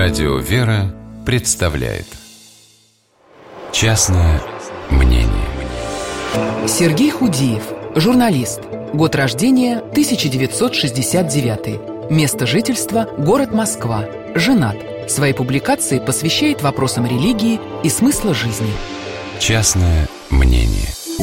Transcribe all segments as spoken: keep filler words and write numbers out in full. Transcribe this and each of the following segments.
Радио «Вера» представляет «Частное мнение». Сергей Худиев, журналист. Год рождения тысяча девятьсот шестьдесят девятый. Место жительства – город Москва. Женат. Свои публикации посвящает вопросам религии и смысла жизни. «Частное мнение».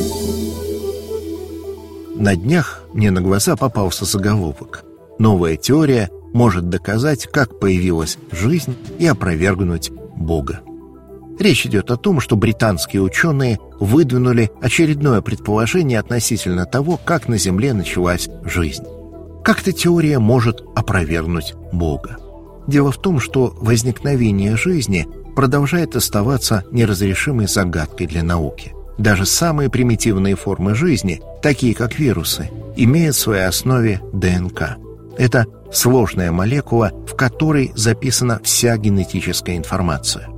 На днях мне на глаза попался заголовок: «Новая теория может доказать, как появилась жизнь, и опровергнуть Бога». Речь идет о том, что британские ученые выдвинули очередное предположение относительно того, как на Земле началась жизнь. Как эта теория может опровергнуть Бога? Дело в том, что возникновение жизни продолжает оставаться неразрешимой загадкой для науки. Даже самые примитивные формы жизни, такие как вирусы, имеют в своей основе ДНК. Это сложная молекула, в которой записана вся генетическая информация.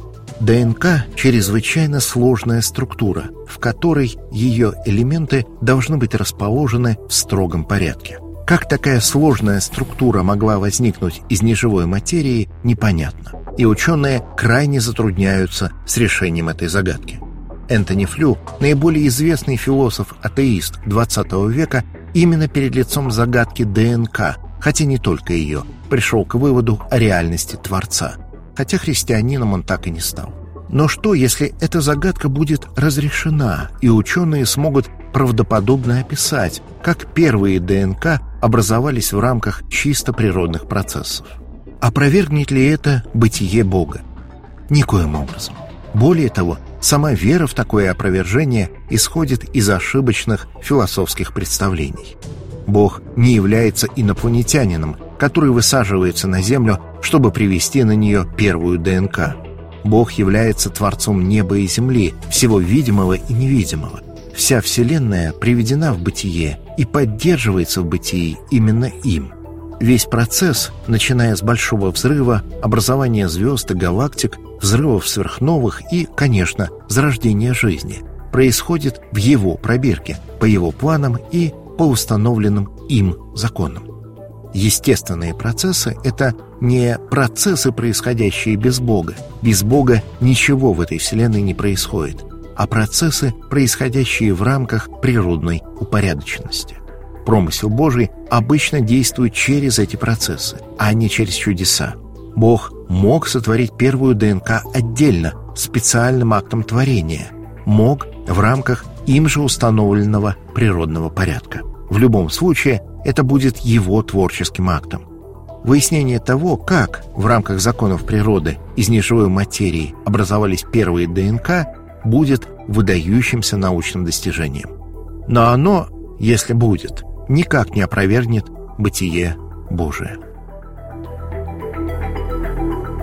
ДНК – чрезвычайно сложная структура, в которой ее элементы должны быть расположены в строгом порядке. Как такая сложная структура могла возникнуть из неживой материи, непонятно. И ученые крайне затрудняются с решением этой загадки. Энтони Флю, наиболее известный философ-атеист двадцатого века, именно перед лицом загадки ДНК, хотя не только ее, пришел к выводу о реальности Творца. Хотя христианином он так и не стал. Но что, если эта загадка будет разрешена, и ученые смогут правдоподобно описать, как первые ДНК образовались в рамках чисто природных процессов? Опровергнет ли это бытие Бога? Никоим образом. Более того, сама вера в такое опровержение исходит из ошибочных философских представлений. Бог не является инопланетянином, который высаживается на Землю, чтобы привести на нее первую ДНК. Бог является Творцом неба и земли, всего видимого и невидимого. Вся Вселенная приведена в бытие и поддерживается в бытии именно им. Весь процесс, начиная с Большого взрыва, образования звезд и галактик, взрывов сверхновых и, конечно, зарождения жизни, происходит в его пробирке, по его планам и по установленным им законам. Естественные процессы – это не процессы, происходящие без Бога. Без Бога ничего в этой Вселенной не происходит, а процессы, происходящие в рамках природной упорядоченности. Промысел Божий обычно действует через эти процессы, а не через чудеса. Бог мог сотворить первую ДНК отдельно, специальным актом творения. Мог в рамках им же установленного природного порядка. В любом случае, это будет его творческим актом. Выяснение того, как в рамках законов природы из неживой материи образовались первые ДНК, будет выдающимся научным достижением. Но оно, если будет, никак не опровергнет бытие Божие.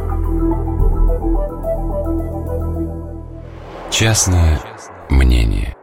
Частное мнение.